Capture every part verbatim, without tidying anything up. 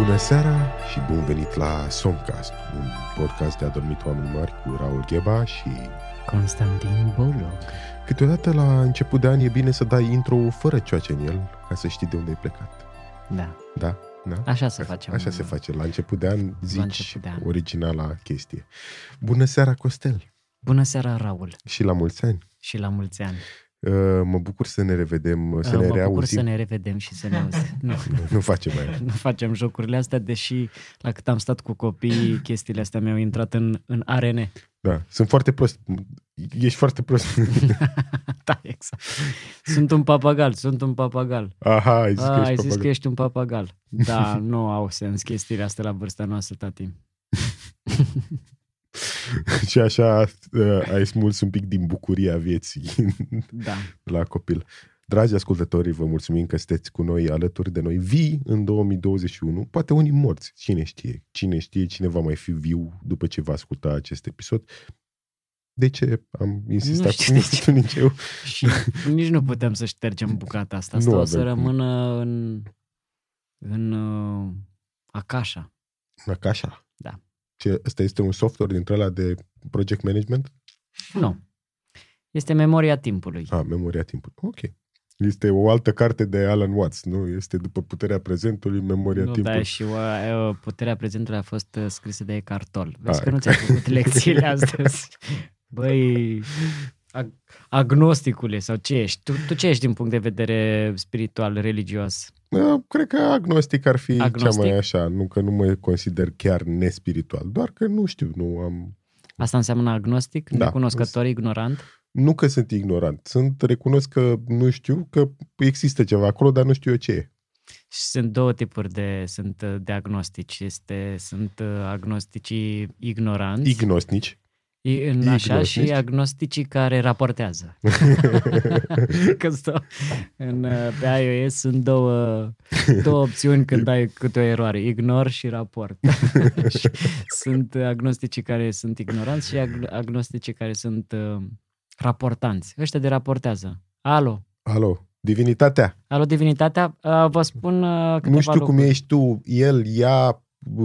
Bună seara și bun venit la Somcast, un podcast de adormit oameni mari cu Raul Gheba și Constantin Bolog. Câteodată la început de an e bine să dai intro fără cioace în el, ca să știi de unde ai plecat. Da. Da? Da? Așa se face. Așa se face. La început de an zici de an. originala chestie. Bună seara, Costel! Bună seara, Raul! Și la mulți ani! Și la mulți ani! Uh, mă bucur să ne revedem, să uh, ne mă reauzim. Mă bucur să ne revedem și să ne auzim. Nu, nu facem mai. Nu facem jocurile astea, deși la cât am stat cu copiii, chestiile astea mi-au intrat în, în A R N. Da, sunt foarte prost. Ești foarte prost. Da, exact. Sunt un papagal, sunt un papagal. Aha, ai zis, A, că, ești ai zis papagal. că ești un papagal. Da, nu au sens chestiile astea la vârsta noastră, tati. Și așa uh, ai smuls un pic din bucuria vieții Da. la copil. Dragi ascultători, vă mulțumim că sunteți cu noi, alături de noi, vii în două mii douăzeci și unu, poate unii morți, cine știe, cine știe, cine va mai fi viu după ce va asculta acest episod. De ce am insistat? Nu știu de ce. Nici eu. Și nici nu putem să ștergem bucata asta. Asta Nu o să avem cum. rămână în, în uh, Akasha. Akasha? Da. Ce, ăsta este un software dintre ăla de project management? Nu. Este memoria timpului. Ah, memoria timpului. Ok. Este o altă carte de Alan Watts, nu? Este după puterea prezentului, memoria Nu, timpului. da, și o, puterea prezentului a fost scrisă de Eckhart Tolle. Vezi Ah, că nu ți-ai făcut lecțiile astăzi. Băi, ag- agnosticule, sau ce ești? Tu, tu ce ești din punct de vedere spiritual, religios? Da, cred că agnostic ar fi Agnostic? cea mai așa, nu că nu mă consider chiar nespiritual, doar că nu știu, nu am... Asta înseamnă agnostic? Da. Necunoscător, ignorant? Nu că sunt ignorant, sunt recunosc că nu știu, că există ceva acolo, dar nu știu eu ce e. Și sunt două tipuri de, sunt de agnostici. Este, sunt agnosticii ignoranți. Ignosnici. I, în așa Ignosnici. și agnosticii care raportează. Că stau, în, pe iOS sunt două, două opțiuni când ai câte o eroare. Ignor și raport. Și sunt agnosticii care sunt ignoranți și ag- agnosticii care sunt uh, raportanți. Ăștia de raportează. Alo. Alo, divinitatea. Alo, divinitatea. Uh, vă spun uh, câteva Nu știu lucruri. cum ești tu, el, ea,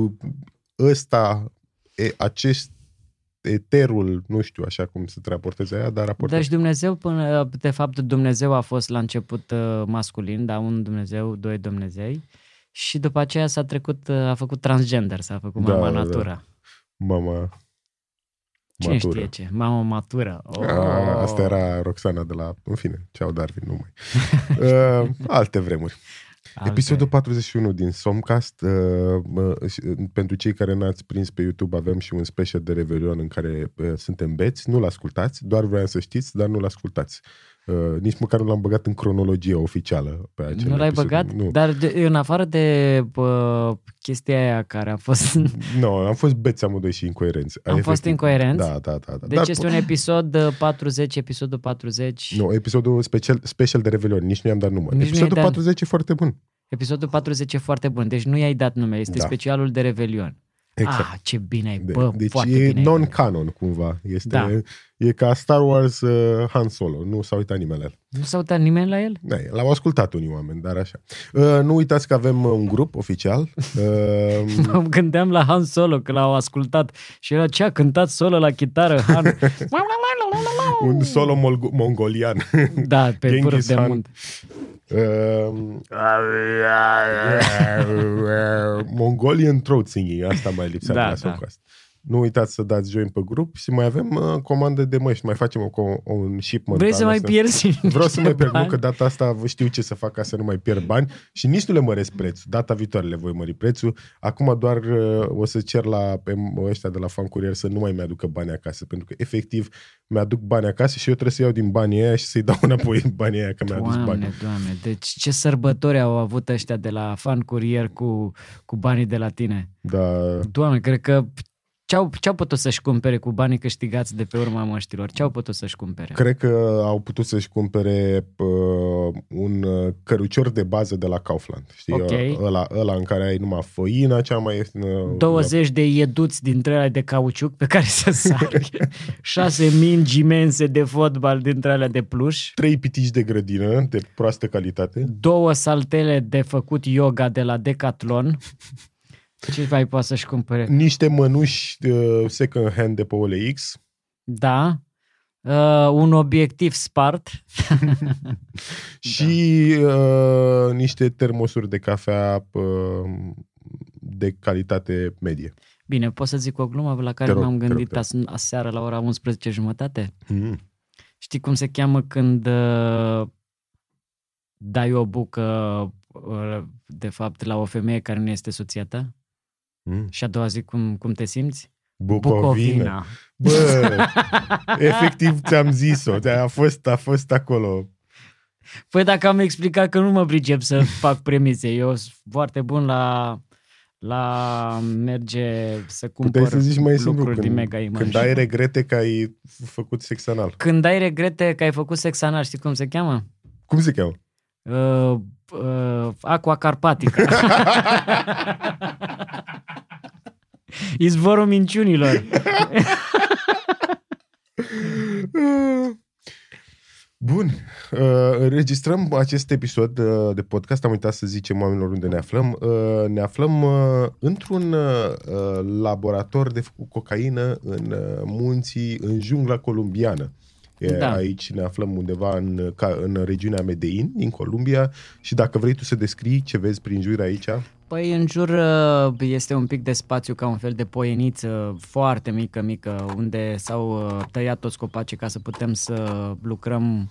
ăsta, e, acest eterul, nu știu așa cum să te raporteze aia, dar raportează. Deci Dumnezeu, până, de fapt, Dumnezeu a fost la început uh, masculin, da, un Dumnezeu, doi Dumnezei, și după aceea s-a trecut, uh, a făcut transgender, s-a făcut Da, mama da, natura. Mama Cine matură. știe ce? Mama matură. Oh. A, asta era Roxana de la... În fine, ceau Darwin, nu mai. uh, alte vremuri. Alte. Episodul patruzeci și unu din Somcast. Uh, uh, pentru cei care n-ați prins pe YouTube, avem și un special de Revelion în care uh, suntem beți. Nu-l ascultați, doar vreau să știți, dar nu-l ascultați. Uh, nici măcar nu l-am băgat în cronologie oficială pe acel Nu l-ai episod. băgat? Nu. Dar de, în afară de uh, chestia aia care a fost... Nu, am fost beți amândoi și incoerenți. Am fost Efectiv. incoerenți? Da, da, da. da. Deci Dar, este un episod uh, patruzeci, episodul patruzeci... Nu, episodul special, special de Revelion, nici nu i-am dat număr. Nici nu Episodul i-ai dat- patruzeci e foarte bun. Episodul patruzeci e foarte bun, deci nu i-ai dat nume, este Da. specialul de Revelion. Exact. Ah, ce bine ai, De, bă, deci foarte e bine ai. non-canon cumva. Este, Da. E ca Star Wars uh, Han Solo. Nu s-a uitat nimeni la el. Nu s-a uitat nimeni la el? Da, l-au ascultat unii oameni, dar așa. Uh, nu uitați că avem uh, un grup oficial. Uh, Mă gândeam la Han Solo, că l-au ascultat și era ce a cântat solo la chitară, Han. un solo mol- mongolian. Da, pe Genghis vârf de Han. munte. Uh, Mongolian throat singing. Asta mai lipsea Da, de la da. Somcast. Nu uitați să dați join pe grup și mai avem uh, comandă de măști. Mai facem o, co- un shipment. Vrei să anul mai ăsta. pierzi Vreau să mai pierd, nu, bani? că data asta vă știu ce să fac ca să nu mai pierd bani și nici nu le măresc prețul. Data viitoare le voi mări prețul. Acum doar uh, o să cer la pe ăștia de la Fan Courier să nu mai mi-aducă bani acasă, pentru că efectiv mi-aduc bani acasă și eu trebuie să iau din banii aia și să-i dau înapoi banii aia că mi-a adus Doamne, bani. doamne, deci ce sărbători au avut ăștia de la Fan Courier cu, cu banii de la tine. Da, Doamne, cred că ce-au, ce-au putut să-și cumpere cu banii câștigați de pe urma măștilor? Ce-au putut să-și cumpere? cred că au putut să-și cumpere uh, un uh, cărucior de bază de la Kaufland. Știi? Ok. Ăla, ăla în care ai numai făina, cea mai ieftină. douăzeci de ieduți dintre alea de cauciuc pe care să sari, șase mingi imense de fotbal dintre alea de pluș, Trei pitici de grădină de proastă calitate. două saltele de făcut yoga de la Decathlon, Ce mai poate să-și cumpere? Niște mănuși uh, second hand de pe O L X. Da. Uh, un obiectiv spart. Și da. uh, niște termosuri de cafea uh, de calitate medie. Bine, pot să zic o glumă la care rog, m-am gândit te rog, te rog. aseară la ora unsprezece jumătate? Mm. Știi cum se cheamă când uh, dai o bucă uh, de fapt la o femeie care nu este soția ta? Mm. Și a doua zi cum, cum te simți? Bucovina. Bă, efectiv ți-am zis-o. A fost, a fost acolo. Păi dacă am explicat că nu mă pricep să fac premise, eu sunt foarte bun la, la merge să cumpăr Puteai să zici mai simplu, lucruri din când, Mega Image. când ai regrete că ai făcut sex anal. Când ai regrete că ai făcut sex anal, știi cum se cheamă? Cum se cheamă? Uh, uh, Aqua Carpatica. Izvorul minciunilor. Bun. Uh, înregistrăm acest episod uh, de podcast. Am uitat să zicem oamenilor unde ne aflăm. Uh, ne aflăm uh, într-un uh, laborator de făcut cocaină în uh, munții, în jungla columbiană. Da. Aici ne aflăm undeva în, ca, în regiunea Medellin, din Columbia. Și dacă vrei tu să descrii ce vezi prin jur aici... Păi în jur este un pic de spațiu ca un fel de poieniță foarte mică, mică, unde s-au tăiat toți copacii ca să putem să lucrăm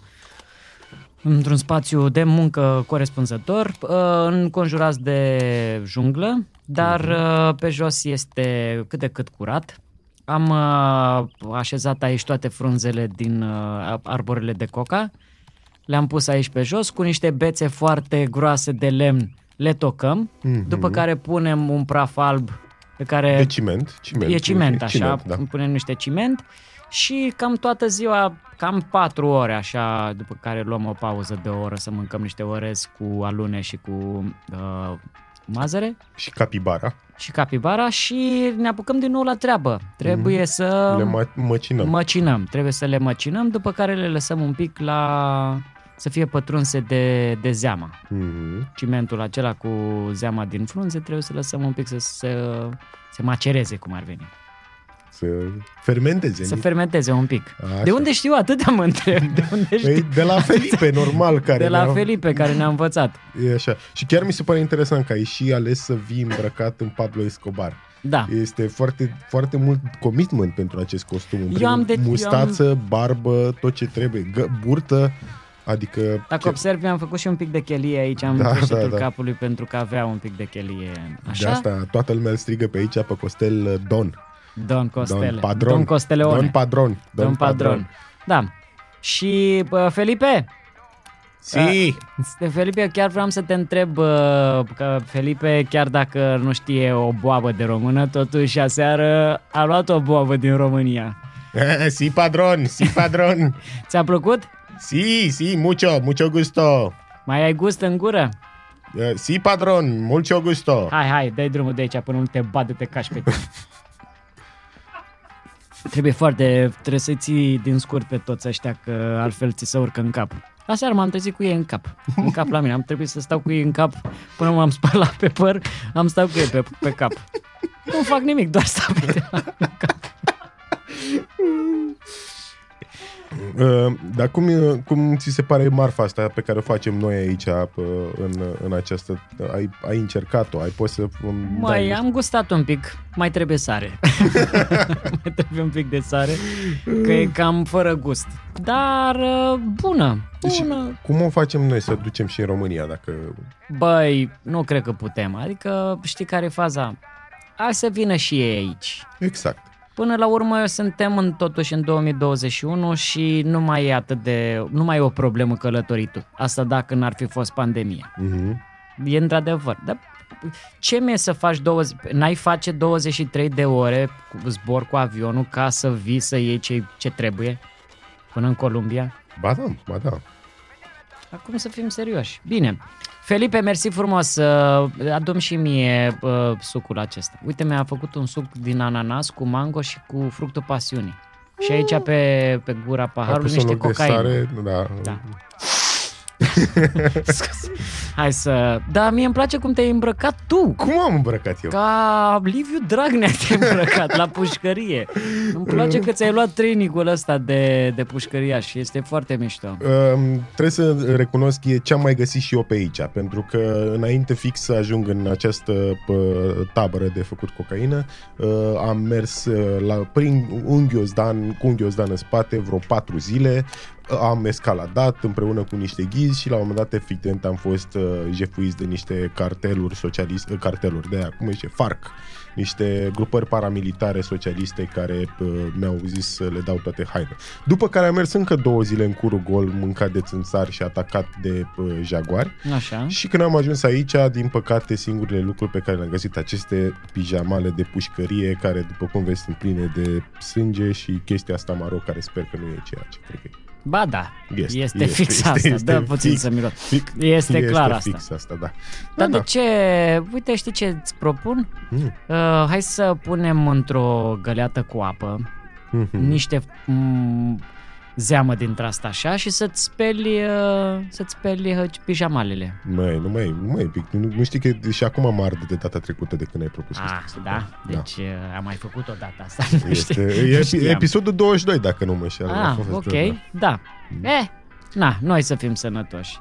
într-un spațiu de muncă corespunzător, înconjurați de junglă, dar uh-huh. pe jos este cât de cât curat. Am așezat aici toate frunzele din arborele de coca, le-am pus aici pe jos cu niște bețe foarte groase de lemn. Le tocăm, mm-hmm. după care punem un praf alb pe care... De ciment. ciment e ciment, așa, ciment, da. punem niște ciment și cam toată ziua, cam patru ore, așa, după care luăm o pauză de o oră să mâncăm niște orez cu alune și cu uh, mazăre. Și capibara. Și capibara și ne apucăm din nou la treabă. Trebuie mm-hmm. să... Le mă- măcinăm. Măcinăm. Trebuie să le măcinăm, după care le lăsăm un pic la... să fie pătrunse de, de zeama. Mm-hmm. Cimentul acela cu zeama din frunze trebuie să lăsăm un pic să se, se macereze, cum ar veni. Să fermenteze. Să fermenteze un pic. Așa. De unde știu atâta, mă întreb? De, unde știu? De la Felipe, normal. Care de la ne-a... Felipe, care ne-a învățat. E așa. Și chiar mi se pare interesant că ai și ales să vii îmbrăcat în Pablo Escobar. Da. Este foarte, foarte mult commitment pentru acest costum. Eu am de... Mustață, eu am... barbă, tot ce trebuie. Gă, burtă. Adică... Dacă observi, am făcut și un pic de chelie aici, am da, da, da. capului pentru că avea un pic de chelie. Așa? De asta toată lumea îl strigă pe aici, pe Costel, Don. Don Costele. Don Padron. Don Costeleone. Don Padron. Don, Don Padron. Padron. Da. Și uh, Felipe? Si. Uh, Felipe, chiar vreau să te întreb uh, că Felipe, chiar dacă nu știe o boabă de română, totuși aseară a luat o boabă din România. Si, padron, si, padron. Ți-a plăcut? Si, si, mucho, mucho gusto. Mai ai gust în gură? Uh, si, padron, mucho gusto. Hai, hai, dai drumul de aici până nu te bat de te cași pe tine. Trebuie foarte, trebuie să ții din scurt pe toți ăștia, că altfel ți se urcă în cap. Aseară m-am trezit cu ei în cap, în cap la mine, am trebuit să stau cu ei în cap până m-am spălat pe păr, am stat cu ei pe, pe cap. Nu fac nimic, doar stau pe în cap. Uh, dar cum, cum ți se pare marfa asta pe care o facem noi aici uh, în, în această... Ai, ai încercat-o? Ai poți să... Mai am gustat un pic. Mai trebuie sare. Mai trebuie un pic de sare, că e cam fără gust. Dar uh, bună, bună. Și cum o facem noi să ducem și în România? Dacă... Băi, nu cred că putem. Adică știi care e faza? Hai să vină și ei aici. Exact. Până la urmă suntem în, totuși în două mii douăzeci și unu și nu mai e atât de... Nu mai e o problemă călătoritul. Asta dacă n-ar fi fost pandemia. Mm-hmm. E într-adevăr. Dar ce mi-e să faci douăzeci... N-ai face douăzeci și trei de ore cu zbor cu avionul ca să vii să iei ce, ce trebuie până în Columbia? Ba da, ba da. Acum să fim serioși. Bine. Felipe, mersi frumos. Adu-mi și mie uh, sucul acesta. Uite, mi-a făcut un suc din ananas cu mango și cu fructul pasiunii. Mm. Și aici pe, pe gura paharului niște cocaină. Sare, da. Da. Hai să... Da, mie îmi place cum te-ai îmbrăcat tu. Cum am îmbrăcat eu? Ca Liviu Dragnea te-ai îmbrăcat la pușcărie. Îmi place că ți-ai luat training-ul ăsta de, de pușcăria și este foarte mișto. Uh, trebuie să recunosc, e ce am mai găsit și eu pe aici, pentru că înainte fix să ajung în această uh, tabără de făcut cocaină, uh, am mers uh, la, prin un ghiozdan, cu un ghiozdan în spate vreo patru zile. Am escaladat împreună cu niște ghizi și la un moment dat evident am fost uh, jefuiți de niște carteluri socialiste, carteluri de aia, cum zice, FARC, niște grupări paramilitare socialiste care uh, mi-au zis să le dau toate haine. După care am mers încă două zile în curul gol, mâncat de țânțari și atacat de uh, jaguari. Așa. Și când am ajuns aici, din păcate, singurele lucruri pe care le-am găsit, aceste pijamale de pușcărie, care, după cum vezi, sunt pline de sânge și chestia asta maro, care sper că nu e ceea ce cred că e. Ba da, este, este fix este, asta, este, dă fix, puțin să miros. Fix, este este clar fix asta. asta, da. Dar da, de ce, uite, știi ce îți propun? Mm. Uh, hai să punem într-o găleată cu apă Mm-hmm. niște m- zeamă dintre asta așa și să-ți speli, uh, să-ți speli uh, pijamalele. Măi, nu mai, nu mai pic. Nu, nu știi că și acum am arde de data trecută de când ai propus Ah, asta. da? Deci uh, am mai făcut o dată asta. Este, e știam. episodul douăzeci și doi, dacă nu mă înșel. Ah, ok, da. Eh, na, noi să fim sănătoși.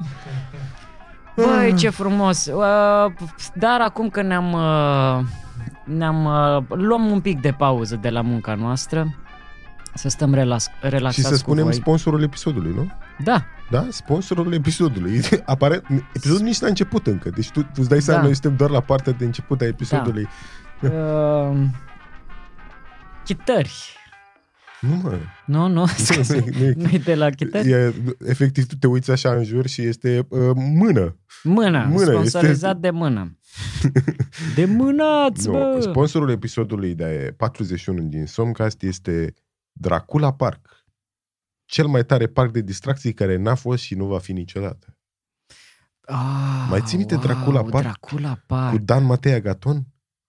Băi, ce frumos. Uh, dar acum că ne-am, uh, ne-am uh, luăm un pic de pauză de la munca noastră, să stăm relax, relaxați și să spunem cu voi. sponsorul episodului, nu? Da. Da? Sponsorul episodului. Apare, episodul nici n-a început încă. Deci tu, tu îți dai seama, Da. noi suntem doar la partea de început a episodului. Da. Uh, chitări. Nu, mă. Nu, nu, scuze. Nu-i de la chitări? E, efectiv, tu te uiți așa în jur și este uh, mână. Mână, Mână, sponsorizat este... de mână. De mânați, Nu, bă! sponsorul episodului de patruzeci și unu din Somcast este Dracula Park. Cel mai tare parc de distracții care n-a fost și nu va fi niciodată. Ah, Mai ții minte wow, Dracula Park? Dracula Park. Cu Dan Matei Agaton?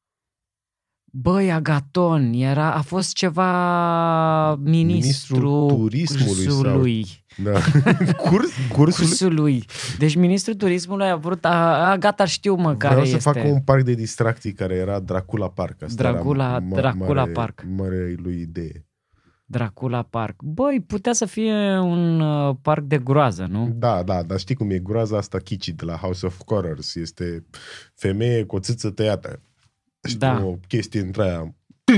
Băi, Agaton, era, a fost ceva ministru Ministrul turismului cursului. Sau... Da. Curs, cursului? Cursului. Deci ministrul turismului a vrut, a, a gata, știu mă care Vreau să este. fac un parc de distracții care era Dracula Park. Asta Dracula, era ma- Dracula mare, Park. Mare lui idee. Dracula Park. Băi, putea să fie un uh, parc de groază, nu? Da, da, dar știi cum e groaza asta Kichi de la House of Horrors. Este femeie cu o țâță tăiată. Știi, Da. o chestie între aia.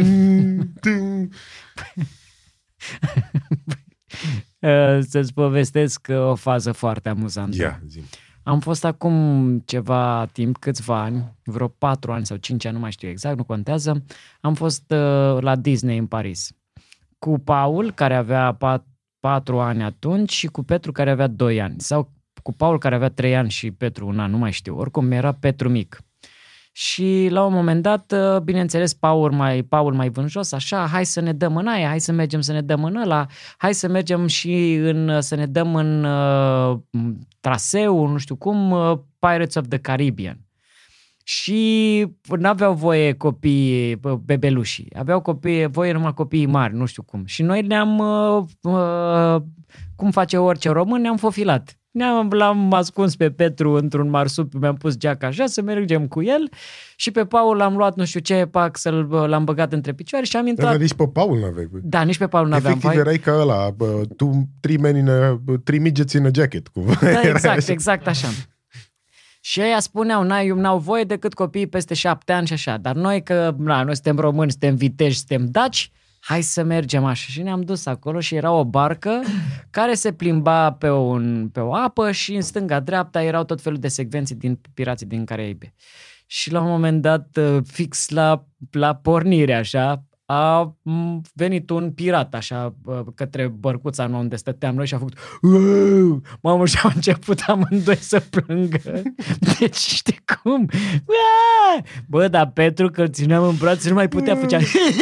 Uh, să-ți povestesc uh, o fază foarte amuzantă. Ia, zi. Am fost acum ceva timp, câțiva ani, vreo patru ani sau cinci ani, nu mai știu exact, nu contează. Am fost uh, la Disney în Paris cu Paul, care avea pat, patru ani atunci, și cu Petru, care avea doi ani. Sau cu Paul, care avea trei ani, și Petru un an, nu mai știu. Oricum, era Petru mic. Și la un moment dat, bineînțeles, Paul mai, Paul mai vânjos, așa, hai să ne dăm în aia, hai să mergem să ne dăm în ăla, hai să mergem și în, să ne dăm în uh, traseu, nu știu cum, uh, Pirates of the Caribbean. Și n-aveau voie copiii, bebelușii, aveau copii, voie numai copiii mari, nu știu cum. Și noi ne-am, uh, uh, cum face orice român, ne-am fofilat. Ne-am, l-am ascuns pe Petru într-un marsup, mi-am pus geaca așa să mergem cu el, și pe Paul l-am luat nu știu ce pac, să-l, l-am băgat între picioare și am intrat. Dar nici pe Paul n-aveai. Da, nici pe Paul n-aveam. Efectiv erai ca ăla, bă, tu three men in a, three midgets in a jacket. Cumva. Da, exact, exact așa. Și ei spuneau, n-ai, n-au voie decât copiii peste șapte ani și așa. Dar noi, că na, noi suntem români, suntem viteji, suntem daci, hai să mergem așa. Și ne-am dus acolo și era o barcă care se plimba pe, un, pe o apă și în stânga-dreapta erau tot felul de secvenții din pirații din Caraibe. Și la un moment dat, fix la, la pornire așa, a venit un pirat așa către bărcuța unde stăteam noi și a făcut Uuu! Mamă, și au început amândoi să plângă. Deci știi cum? Uaa! Bă, dar Petru, că îl țineam în brațe, nu mai putea, făcea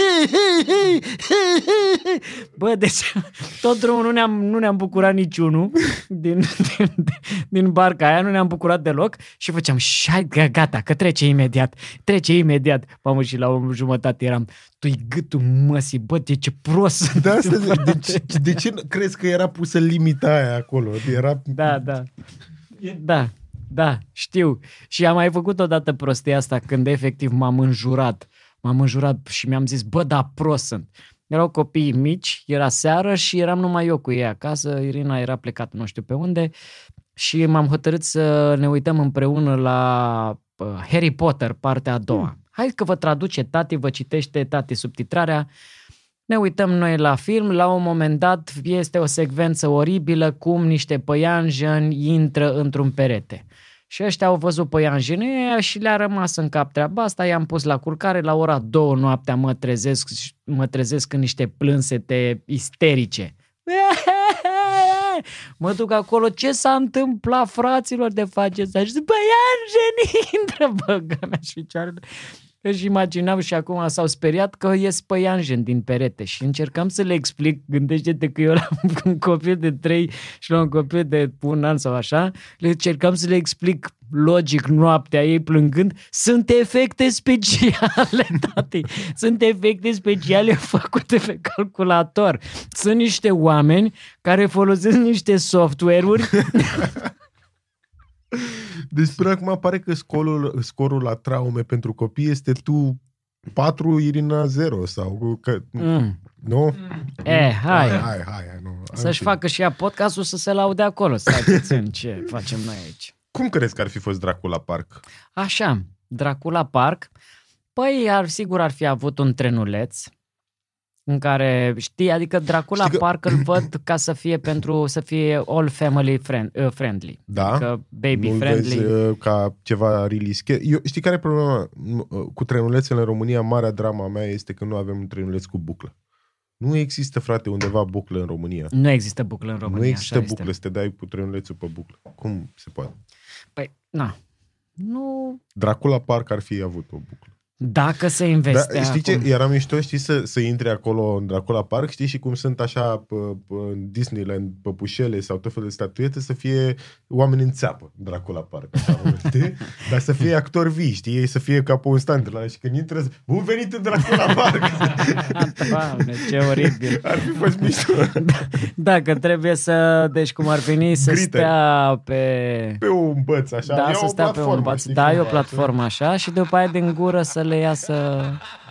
bă, deci tot drumul nu ne-am, nu ne-am bucurat niciunul din, din, din barca aia, nu ne-am bucurat deloc și făceam șai, gata, că trece imediat, trece imediat. Mamă, și la o jumătate eram, tu-i gâtul măsii, bă, de ce prost. De, asta, de, de, ce, de ce crezi că era pusă limita aia acolo? Era... Da, da. Da. Da, știu. Și am mai făcut odată prostia asta când efectiv m-am înjurat. M-am înjurat și mi-am zis, bă, da, prost sunt. Erau copii mici, era seară și eram numai eu cu ei acasă. Irina era plecată nu știu pe unde și m-am hotărât să ne uităm împreună la Harry Potter, partea a doua. Mm. Hai că vă traduce tati, vă citește tati subtitrarea. Ne uităm noi la film, la un moment dat este o secvență oribilă cum niște păianjeni intră într-un perete. Și ăștia au văzut păianjenii ăia și le-a rămas în cap treaba asta, i-am pus la culcare, la ora două noaptea mă trezesc, mă trezesc în niște plânsete isterice. Mă duc acolo, ce s-a întâmplat, fraților, de faceți așa? Și zic, păianjenii intră, băgă mea și picioarele. Își imaginam și acum s-au speriat că ies păianjen din perete și încercam să le explic, gândește-te că eu la un copil de trei și la un copil de un an sau așa, le încercam să le explic logic noaptea ei plângând, sunt efecte speciale, tati, sunt efecte speciale făcute pe calculator. Sunt niște oameni care folosesc niște software-uri. Deci până acum pare că scorul, scorul la traume pentru copii este tu patru, Irina zero sau că, mm. nu? Mm. Eh, hai. Hai, hai, hai, hai nu. Să-și facă și ea podcastul să se laude acolo, să în ce facem noi aici. Cum crezi că ar fi fost Dracula Park? Așa, Dracula Park, păi ar, sigur ar fi avut un trenuleț în care, știi, adică Dracula știi că... Park îl văd ca să fie pentru, să fie all family friend, uh, friendly. Da? Adică baby nu friendly. Vezi, uh, ca ceva really scary. Eu, știi care e problema? Cu trenulețele în România, marea drama mea este că nu avem un trenuleț cu buclă. Nu există, frate, undeva buclă în România. Nu există buclă în România. Nu există așa buclă, este. să te dai cu trenulețul pe buclă. Cum se poate? Păi, na. Nu... Dracula Park ar fi avut o buclă. Dacă se investea da, știi acum... ce? Era mișto, știi, să, să intri acolo în Dracula Park, știi, și cum sunt așa pe, pe, în Disneyland, păpușele sau tot felul de statuete, să fie oameni în țeapă, Dracula Park. Așa, știi? Dar să fie actori vii, știi, să fie ca pe un stand la și când intră, bun venit în Dracula Park! Doamne, ce oribil! Ar fi fost mișto. Da, că trebuie să, deci cum ar veni, să Grite. stea pe... Pe un băț, așa. Da, e să o stea pe un băț. Da, e o platformă așa și după aia din gură să le iasă...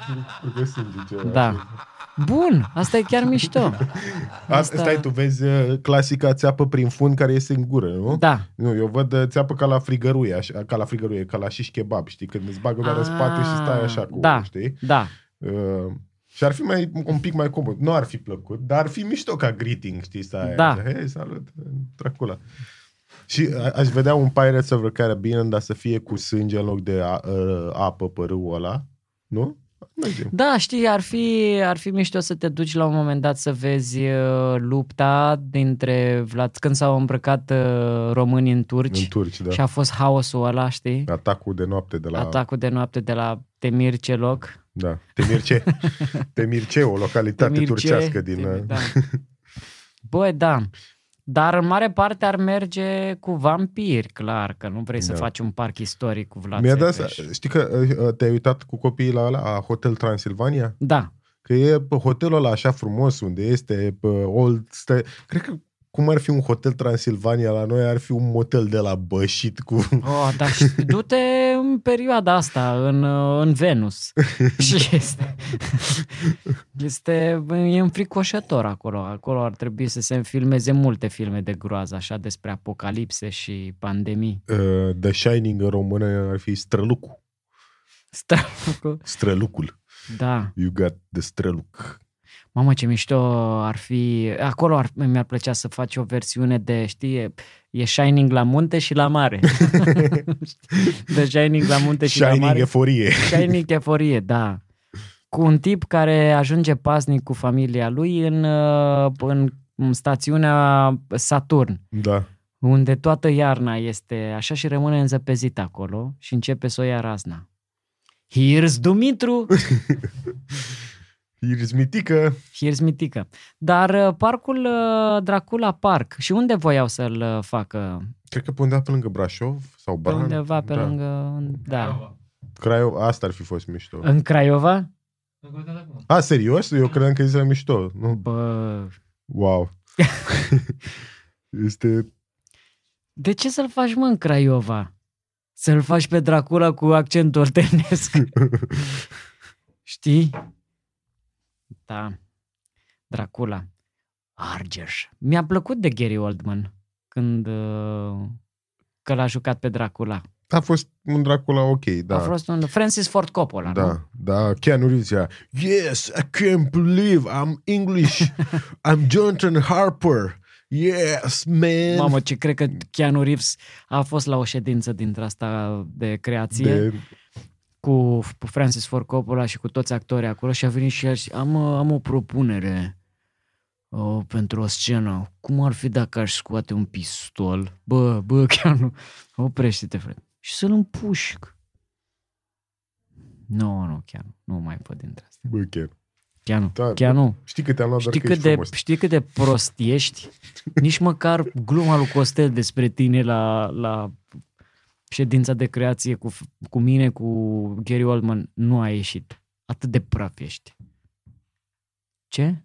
Da. Bun, asta e chiar mișto. Asta... Stai, tu vezi clasica țeapă prin fund care iese în gură, nu? Da. Nu, eu văd țeapă ca la frigăruie, așa, ca la frigăruie, ca la shish kebab, știi? Când îți bagă doar în spate și stai așa cu, da, știi? Da. Uh, și ar fi mai, un pic mai comod. Nu ar fi plăcut, dar ar fi mișto ca greeting, știi? Stai da. Aia, hei, salut, Dracula. Și a, aș vedea un Pirates of the Caribbean, dar să fie cu sânge în loc de a, uh, apă pe râul ăla, nu? Mergem. Da, știi, ar fi, ar fi mișto să te duci la un moment dat să vezi uh, lupta dintre Vlad, când s-au îmbrăcat uh, românii în turci, în turci, da. Și a fost haosul ăla, știi? Atacul de noapte de la... Atacul de noapte de la Temirce loc. Da, Temirce. Temirce, o localitate Temirce, turcească din... Temir, da. Băi, da. Dar în mare parte ar merge cu vampiri, clar, că nu vrei da. să faci un parc istoric cu Vlad Mi-a dat, Țepeș. știi că te-ai uitat cu copiii la ăla, a Hotel Transilvania? Da. Că e hotelul ăla așa frumos, unde este old... Stă... Cred că cum ar fi un Hotel Transilvania la noi, ar fi un motel de la bășit cu... Oh, dar du-te în perioada asta, în, în Venus. Și este... este... E înfricoșător acolo. Acolo ar trebui să se filmeze multe filme de groază, așa, despre apocalipse și pandemii. Uh, The Shining în română ar fi Strălucul. Strălucul? Strălucul. Da. You got the Străluc. Mamă, ce mișto ar fi... Acolo ar, mi-ar plăcea să faci o versiune de, știi, e Shining la munte și la mare. De Shining la munte și Shining la mare. Eforie. Shining Eforie, da. Cu un tip care ajunge paznic cu familia lui în, în stațiunea Saturn. Da. Unde toată iarna este așa și rămâne înzăpezit acolo și începe să o ia razna. Here's Dumitru! Here's Mitică. Here's Mitică. Dar parcul Dracula Park, și unde voiau să-l facă? Cred că pe undeva pe lângă Brașov sau Bran. Pe undeva pe da. lângă... Da. Craiova, asta ar fi fost mișto. În Craiova? A, serios? Eu credeam că zis mișto. Nu? Bă... Wow. Este... De ce să-l faci, mă, în Craiova? Să-l faci pe Dracula cu accent oltenesc. Știi? Da. Dracula. Argeș. Mi-a plăcut de Gary Oldman când uh, că l-a jucat pe Dracula. A fost un Dracula ok, da. A fost un Francis Ford Coppola, da, nu? Da, Keanu Reeves zicea, yes, I can't believe I'm English. I'm Jonathan Harper. Yes, man. Mamă, ce cred că Keanu Reeves a fost la o ședință dintre asta de creație De... cu Francis Ford Coppola și cu toți actorii acolo și a venit și el și am, am o propunere oh, pentru o scenă. Cum ar fi dacă aș scoate un pistol? Bă, bă, Keanu, oprește-te, frate. Și să-l împușc. Nu, nu, Keanu, nu mai pot dintre asta. Bă, chiar. Keanu, Da, Keanu. Știi că te-am luat doar Știi că cât, ești de, frumos. știi cât de prost ești? Nici măcar gluma lui Costel despre tine la, la ședința de creație cu, cu mine, cu Gary Oldman, nu a ieșit. Atât de praf ești. Ce?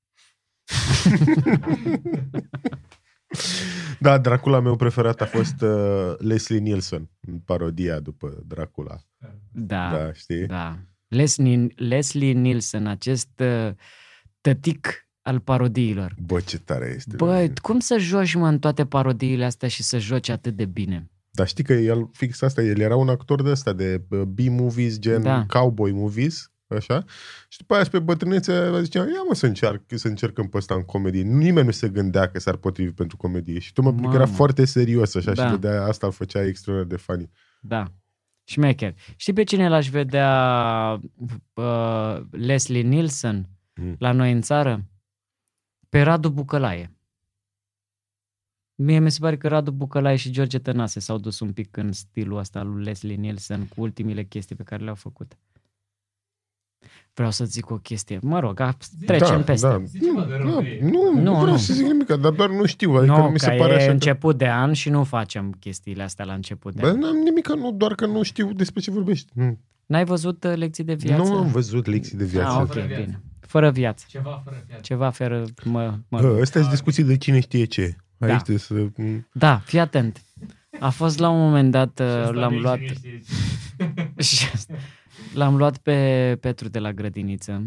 Da, Dracula meu preferat a fost uh, Leslie Nielsen, în parodia după Dracula. Da, Da, știi? da. Leslie, Leslie Nielsen, acest uh, tătic al parodiilor. Bă, ce tare este. Băi, cum să joci, mă, în toate parodiile astea și să joci atât de bine? Dar știi că el, fix asta, el era un actor de ăsta, de B-movies, gen Da. cowboy movies, așa, și după aia pe bătrânețe zicea, ia mă să, încerc, să încercăm pe ăsta în comedie. Nimeni nu se gândea că s-ar potrivi pentru comedie și tocmai pentru că era Mamă. foarte serios, așa, Da. și de asta îl făcea extraordinar de funny. Da. Șmecher. Știi pe cine l-aș vedea uh, Leslie Nielsen Mm. la noi în țară? Pe Radu Bucălaie. Mie mi se pare că Radu Bucălaie și George Tănase s-au dus un pic în stilul ăsta lui Leslie Nielsen cu ultimile chestii pe care le-au făcut. Vreau să zic o chestie. Mă rog, a, trecem da, peste. Da. Zici ceva de rău Nu, pe ei. nu, nu, Nu, vreau nu. să zic nimic, dar doar nu știu. Adică Nu, mi se că pare e așa început de an și nu facem chestiile astea la început de că... Bă, an. n-am nimic, nu, doar că nu știu despre ce vorbești. Nu, N-ai văzut uh, lecții de viață? nu am văzut lecții de viață. Ah, ok, Fără viață. bine. Fără viață. Ceva fără viață. Ceva fără... Mă, mă Bă, ăstea sunt discuții de cine știe ce. Aici Da. trebuie să... Da, fii atent. A fost la un moment dat, Și uh, ăsta l-am de luat, cine știe ce. și l-am luat pe Petru de la grădiniță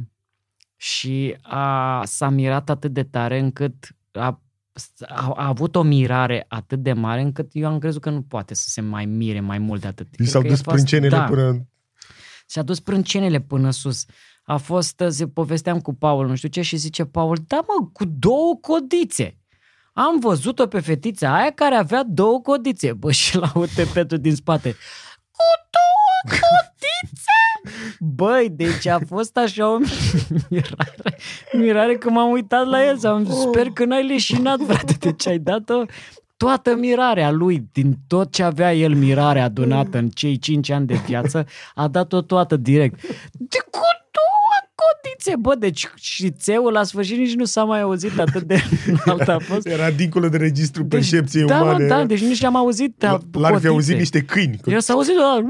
și a, s-a mirat atât de tare încât a, a, a avut o mirare atât de mare încât eu am crezut că nu poate să se mai mire mai mult de atât. I Cred s-au că dus e fost- sprâncenele da, până... și-a dus sprâncenele până sus. A fost, se povesteam cu Paul, nu știu ce, și zice Paul, da mă, cu două codițe. Am văzut-o pe fetița aia care avea două codițe. Bă, și l-aude Petru din spate. Cu două codițe? Băi, deci a fost așa o mirare, mirare că m-am uitat la el. Am, sper că n-ai leșinat, frate, deci ai dat-o toată mirarea lui, din tot ce avea el mirare adunată în cei cinci ani de viață, a dat-o toată direct. De cu două codițe, bă, deci și țeul la sfârșit nici nu s-a mai auzit atât de înalt a fost. Era dincolo de registru Deci, percepției da, umane. mă, da, deci nici n-am auzit L-ar fi codițe. auzit niște câini. Eu s-a auzit doar...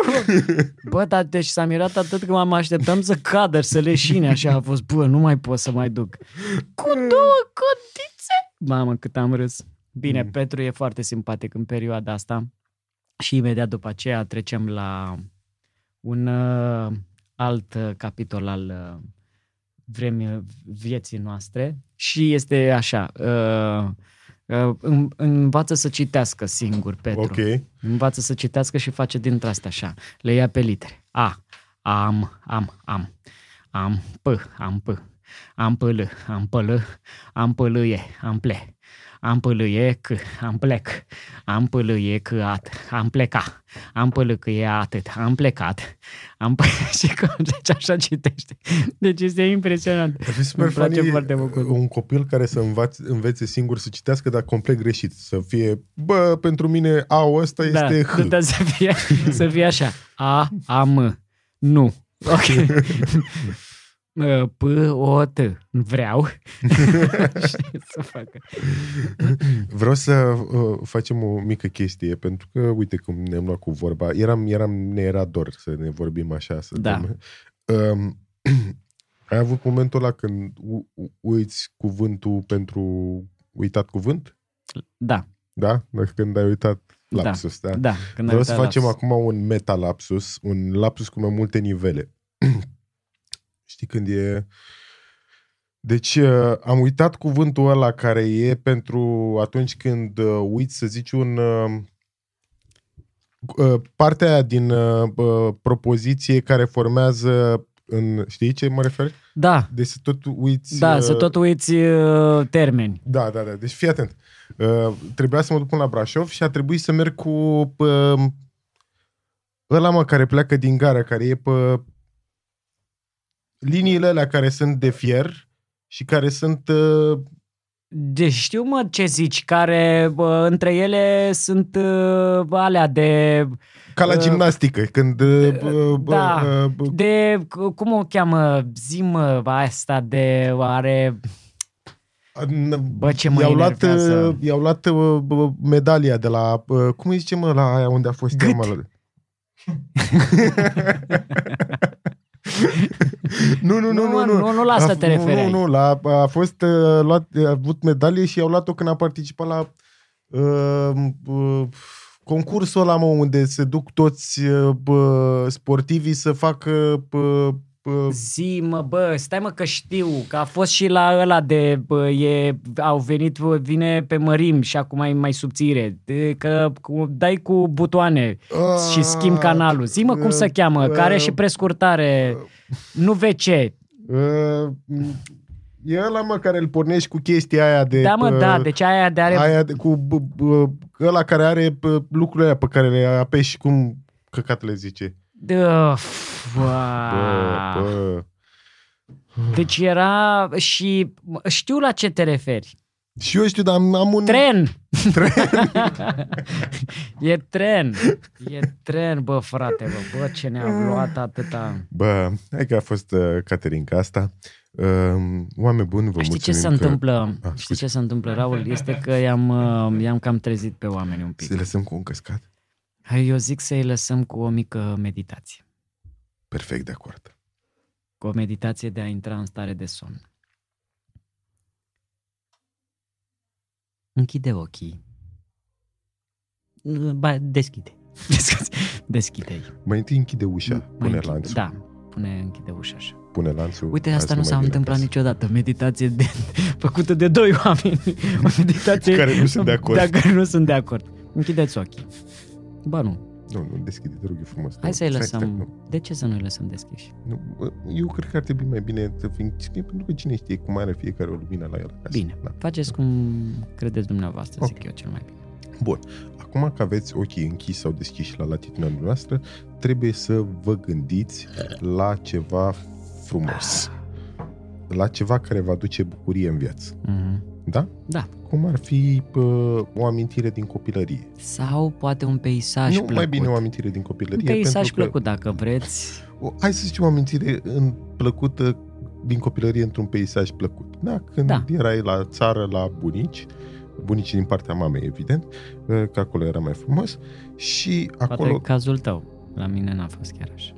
Bă, dar deci s-a mirat atât că m-am așteptam să cadă și să leșine. Așa a fost, bă, nu mai pot să mai duc. Cu două codițe? Mamă, cât am râs. Bine, Mm. Petru e foarte simpatic în perioada asta și imediat după aceea trecem la un uh, alt uh, capitol al uh, vremii vieții noastre și este așa... Uh, uh, în- învață să citească singur, Petru. Ok. Învață să citească și face dintre astea așa. Le ia pe litere. A, am, am, am. Am, p, am, p. Am, pl, am, pl. Am, pl-e, am, ple. Am, pl-e, c, am, plec. Am, pl-e, c, at. Am, pleca. Am, pl-e, atât. Am, plecat. Am, p- și cum, deci așa citește. Deci este impresionant. Ar fi super Îmi place funny foarte mult. un copil care să învațe, învețe singur să citească, dar complet greșit. Să fie, bă, pentru mine A-ul ăsta Da, este H. da, să fie, să fie așa. A, am, nu. Ok. P, O, T. Vreau. Și să facă. Vreau să uh, facem o mică chestie, pentru că, uite cum ne-am luat cu vorba. Eram, eram ne era dor să ne vorbim așa. Să Da. dăm. Um, ai avut momentul ăla când u- u- uiți cuvântul pentru uitat cuvânt? Da. Da? Când ai uitat lapsus, da? Da, da când Vreau ai să uitat facem lapsus. acum un meta-lapsus, un lapsus cu mai multe nivele. Știi când e... Deci uh, am uitat cuvântul ăla care e pentru atunci când uh, uiți să zici un... Uh, uh, partea aia din uh, uh, propoziție care formează în... Știi ce mă refer? Da. Deci să tot uiți... Da, uh, să tot uiți uh, termeni. Da, da, da. Deci fii atent. Uh, trebuia să mă duc până la Brașov și a trebuit să merg cu uh, ăla, mă, care pleacă din gara, care e pe liniile alea care sunt de fier și care sunt... Uh, Deci știu, mă, ce zici, care bă, între ele sunt uh, alea de... ca la uh, gimnastică, când... Uh, uh, Da, uh, uh, de... Cum o cheamă? Zi-mă, asta de... Are... Bă, ce mă i-au luat, enervează. uh, i-au luat uh, uh, medalia de la... Uh, cum îi zice, mă, la aia unde a fost... Gât. Mă, Nu, nu, nu, nu, nu, nu, nu la asta a, te referi. Nu, nu, la, a fost uh, luat, a avut medalie și i-au luat-o când a participat la uh, uh, concursul ăla, mă, unde se duc toți uh, bă, sportivii să facă uh, uh, Zi, mă, bă, stai, mă, că știu, că a fost și la ăla de, bă, e, au venit, bă, vine pe mărim și acum e mai subțire, de, că cu, dai cu butoane uh, și schimbi canalul. Zi, mă, cum se cheamă, uh, care are și prescurtare, nu V C. Uh, e ăla, mă, care îl pornești cu chestia aia de... Da, mă, uh, da, deci aia de are... Aia de, cu b, b, ăla care are b, lucrurile aia pe care le apeși, cum căcat le zice. Bă, Bă, bă. deci era și știu la ce te referi. Și eu știu, dar am, am un... Tren! Tren. E tren. E tren, bă, frate, bă, bă, ce ne-a luat atâta. Bă, hai că a fost uh, Caterinca asta. Uh, oameni buni, vă Știi mulțumim ce se că... întâmplă? Ah, Știi ce se întâmplă, Raul? Este că i-am, uh, i-am cam trezit pe oameni un pic. Să lăsăm cu un căscat? Hai, eu zic să-i lăsăm cu o mică meditație. Perfect de acord. Cu o meditație de a intra în stare de somn. Închide ochii. Ba, deschide. Deschide-i. Mai întâi închide ușa, Mai pune închide, lanțul. Da, pune, închide ușa așa. Pune lanțul. Uite, hai asta să nu mai s-a bine întâmplat acasă. niciodată. Meditație de, făcută de doi oameni. O meditație Care nu sunt de acord. Dacă nu sunt de acord. Închideți ochii. Ba nu. Nu, nu, deschide, te rog eu frumos. Hai Nu, să-i stai, lăsăm. stai, nu. De ce să nu-i lăsăm deschiși? Nu, eu cred că ar trebui mai bine să fim, pentru că cine știe cum are fiecare o lumină la el acasă. Bine, Da. faceți cum credeți dumneavoastră, Ok. zic eu cel mai bine. Bun. Acum că aveți ochii închiși sau deschiși la latitudinea noastră, trebuie să vă gândiți la ceva frumos. La ceva care vă aduce bucurie în viață. Mm-hmm. Da? Da. Cum ar fi pă, o amintire din copilărie. Sau poate un peisaj nu, plăcut. mai bine o amintire din Un copilărie. peisaj pentru că, plăcut, dacă vreți. o, hai să zicem o amintire în, plăcută din copilărie într-un peisaj plăcut. Da? Când Da. erai la țară, la bunici, bunicii din partea mamei, evident, că acolo era mai frumos, și acolo... Poate cazul tău. La mine n-a fost chiar așa.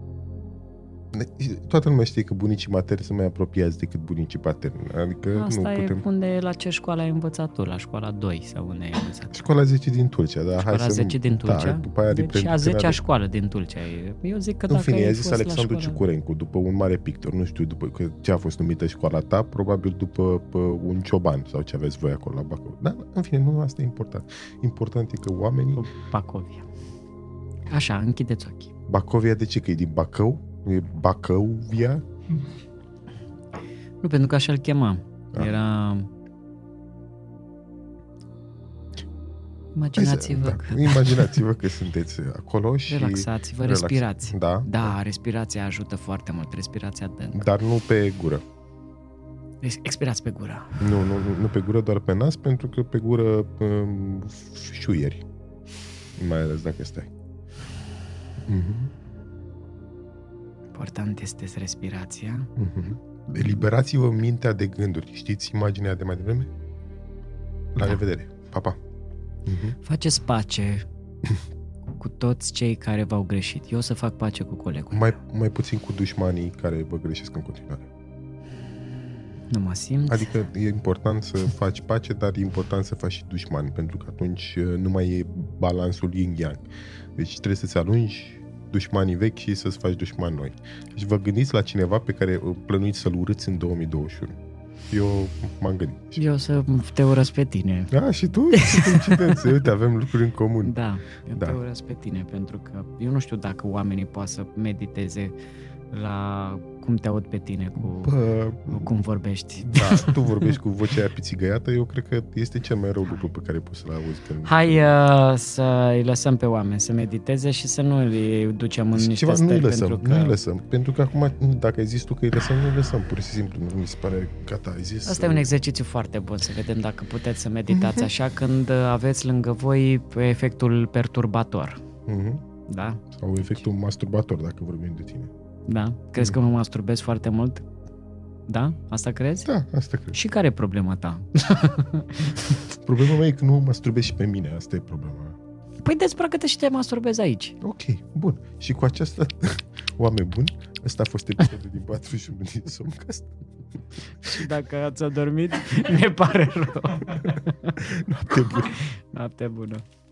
Toată lumea știe că bunicii materni sunt mai apropiați decât bunicii paterni. Adică Asta nu e putem... unde, la ce școală ai învățat tu? La școala doi sau unde ai învățat? Școala zece din Tulcea, da, hai Școala să zece din Tulcea? Da, după aia Deci depinde a când zecea are- școală din Tulcea. Eu zic că În dacă fine, ai i-a zis fost la Alexandru școală... Ciucurencu, după un mare pictor, nu știu după că ce a fost numită școala ta, probabil după pă, un cioban sau ce aveți voi acolo la Bacău. Dar, în fine, nu asta e important. Important e că oamenii... Bacovia. Așa, închideți ochii. Bacovia, de ce? Că e din Bacău? E Bacăuvia? Nu, pentru că așa îl chema. Ah. Era... Imaginați-vă Da, că... imaginați-vă că sunteți acolo și... Relaxați-vă, relax- respirați. Da, Da, respirația ajută foarte mult. Respirația adâncă. dar nu pe gură. Expirați pe gură. Nu, nu, nu- nu pe gură, doar pe nas, pentru că pe gură um, șuieri. Mai ales dacă stai. Mhm. Important este respirația. Mhm. Eliberați-vă mintea de gânduri. Știți imaginea de mai devreme? La Da. revedere. Pa, pa. Mhm. Faceți pace cu toți cei care v-au greșit. Eu o să fac pace cu colegul. Mai, mai puțin cu dușmanii care vă greșesc în continuare. Nu mă simt. Adică e important să faci pace, dar e important să faci și dușmani, pentru că atunci nu mai e balansul yin-yang. Deci trebuie să-ți alungi dușmanii vechi și să-ți faci dușmani noi. Deci vă gândiți la cineva pe care plănuiți să-l urâți în două mii douăzeci și unu. Eu m-am gândit. Eu să te urăsc pe tine. Da, și tu? Și coincidențe. Uite, avem lucruri în comun. Da, eu Da. te urăsc pe tine, pentru că eu nu știu dacă oamenii poate să mediteze la cum te aud pe tine, cu Bă, cum vorbești. da, tu vorbești cu vocea aia pițigăiată, eu cred că este cel mai rău lucru pe care poți să-l auzi. Când... Hai uh, să îi lăsăm pe oameni să mediteze și să nu îi ducem în niște Ceva, stări, nu-i lăsăm, pentru că... nu-i lăsăm. Pentru că acum, dacă ai zis tu că îi lăsăm, nu-i lăsăm. Pur și simplu, nu mi se pare gata, ai zis. Asta e un exercițiu foarte bun, să vedem dacă puteți să meditați așa când aveți lângă voi efectul perturbator. Uh-huh. Da? Sau efectul masturbator, dacă vorbim de tine. Da? Crezi că mă masturbez foarte mult? Da? Asta crezi? Da, asta cred. Și care e problema ta? Problema mea e că nu mă masturbez și pe mine, asta e problema. Păi dezbracă-te și te masturbezi aici. Ok, bun. Și cu aceasta, oameni buni, ăsta a fost episodul din patruzeci și unu din Somncast. Și dacă ați adormit, ne pare rău. Noapte bună. Noapte bună.